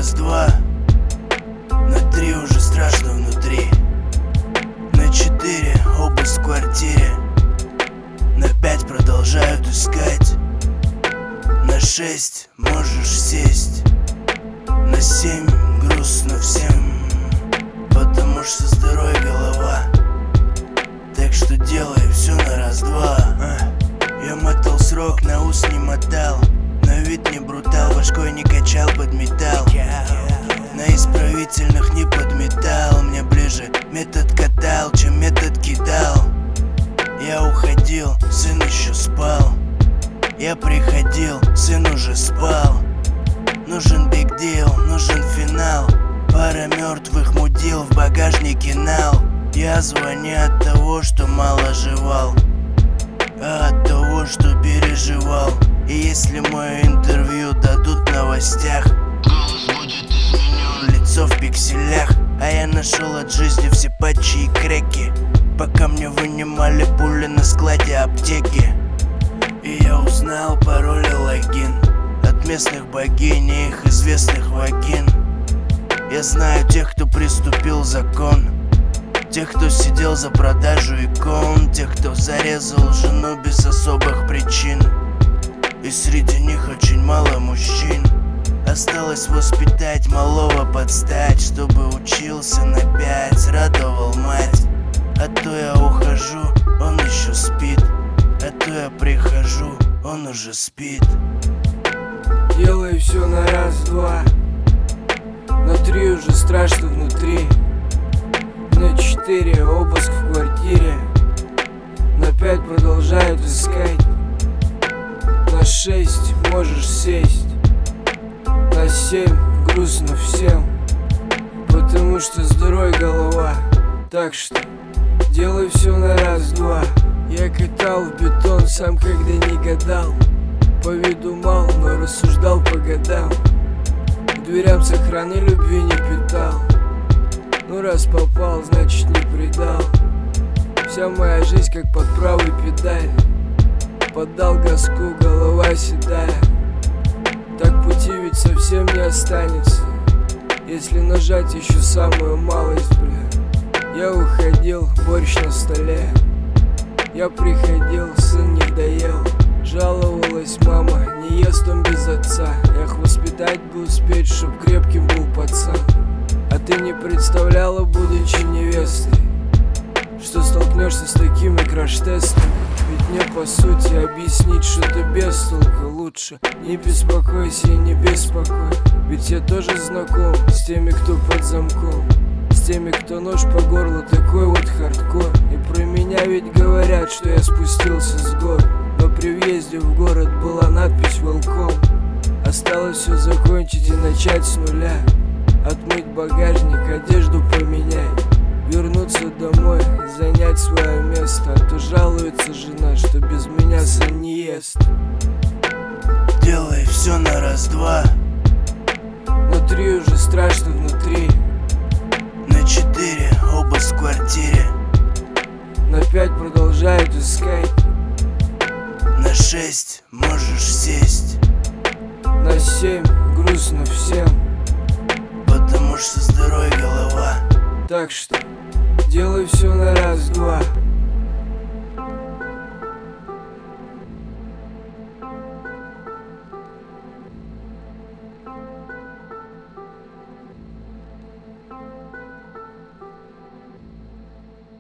раз-два. На 3 уже страшно внутри. На 4 обыск в квартире. На 5 продолжают искать. На 6 можешь сесть. На 7 грустно всем, потому что с дырой голова. Так что делай все на раз-два. Я мотал срок, на ус не мотал. На вид не брутал, башкой не качал, подметал. На исправительных не подметал. Мне ближе метод катал, чем метод кидал. Я уходил, сын еще спал. Я приходил, сын уже спал. Нужен биг дил, нужен финал. Пара мертвых мудил в багажнике нал. Я звоню от того, что мало жевал, а от того, что переживал. И если мое интервью дадут в новостях, голос будет изменен, лицо в пикселях. А я нашел от жизни все патчи и креки, пока мне вынимали пули на складе аптеки. И я узнал пароль и логин от местных богинь и их известных вагин. Я знаю тех, кто приступил закон, тех, кто сидел за продажу икон, тех, кто зарезал жену без особых причин. И среди них очень мало мужчин. Осталось воспитать малого под стать, чтобы учился на 5, радовал мать. А то я ухожу, он еще спит. А то я прихожу, он уже спит. Делай все на раз-два. На 3 уже страшно внутри. На 4 обыск в квартире. На 5 продолжают искать. На 6 можешь сесть. На 7 грустно всем, потому что с дырой голова. Так что делай все на раз-два. Я катал в бетон, сам когда не гадал. По виду мал, но рассуждал по годам. К дверям сохраны любви не питал. Ну раз попал, значит не предал. Вся моя жизнь как под правой педаль. Поддал газку, голова седая. Так пути ведь совсем не останется, если нажать еще самую малость, бля. Я уходил, борщ на столе. Я приходил, сын не доел. Жаловалась мама, не ест он без отца. Эх, воспитать бы успеть, чтоб крепким был пацан. А ты не представляла, будучи невестой, что столкнешься с такими краш-тестами. Ведь мне по сути объяснить, что ты без толка. Лучше не беспокойся и не беспокой. Ведь я тоже знаком с теми, кто под замком, с теми, кто нож по горлу, такой вот хардкор. И про меня ведь говорят, что я спустился с гор, но при въезде в город была надпись «Welcome». Осталось все закончить и начать с нуля. Отмыть багажник, одежду поменять, вернуться домой, занять свое место. А то жалуется жена, что без меня сын не ест. Делай все на раз-два. На 3 уже страшно внутри. На 4 обыск в квартире. На 5 продолжают искать. На 6 можешь сесть. На 7 грустно всем, потому что с дырой голова. так что делай все на раз-два.